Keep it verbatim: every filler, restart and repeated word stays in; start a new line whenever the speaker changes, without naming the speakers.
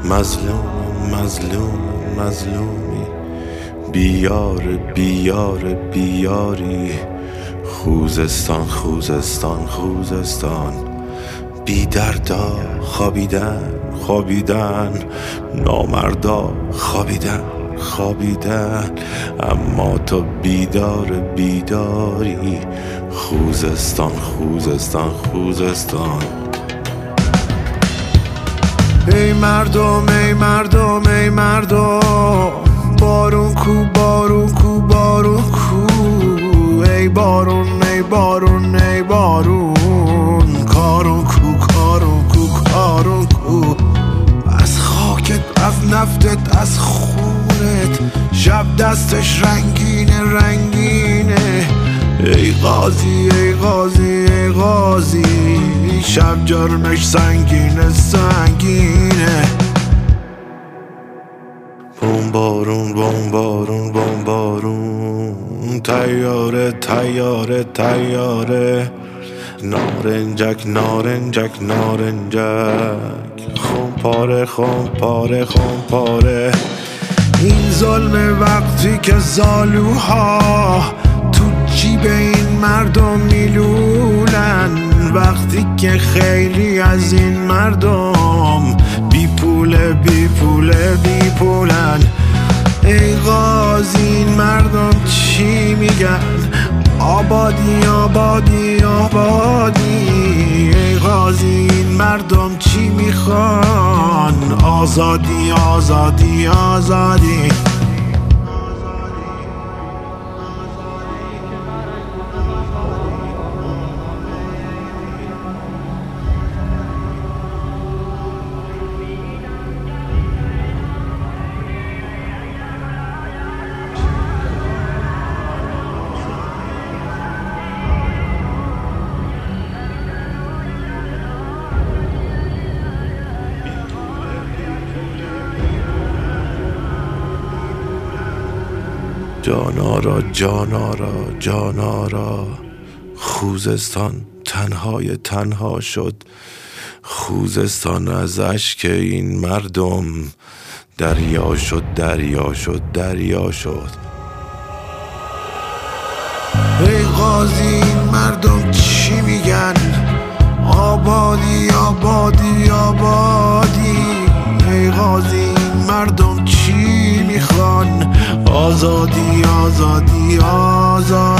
مظلوم مظلوم مظلومی، بیار بیار بیاری، خوزستان خوزستان خوزستان. بی دردا خوابیدن خوابیدن، نامردا خوابیدن خوابیدن، اما تو بیدار بیداری، خوزستان خوزستان خوزستان.
ای مردم ای مردم ای مردم، بارون کو بارون کو بارون کو، ای بارون ای بارون ای بارون، کارون کو کارون کو کارون کو. از خاکت از نفتت از خونت، شب دستش رنگینه رنگینه، ای غازی ای غازی ای غازی، شب جرمش سنگینه سنگینه.
بمبارون بمبارون بمبارون، تیاره تیاره تیاره، نارنجک نارنجک نارنجک، خمپاره خمپاره خمپاره.
این ظلم وقتی که زالوها تو جیب این مردم میلولن، وقتی که خیلی از این مردم بی پوله بی پوله بی پولن. ای غازی این مردم چی میگن؟ آبادی آبادی آبادی. ای غازی این مردم چی میخوان؟ آزادی آزادی آزادی.
جانارا جانارا جانارا، خوزستان تنهای تنها شد، خوزستان از اشک این مردم دریا شد دریا شد دریا شد.
ای غازی این مردم چی میگن؟ آبادی آبادی آبادی. ای غازی این مردم چی میخوان؟ آزادی آزادی آزادی.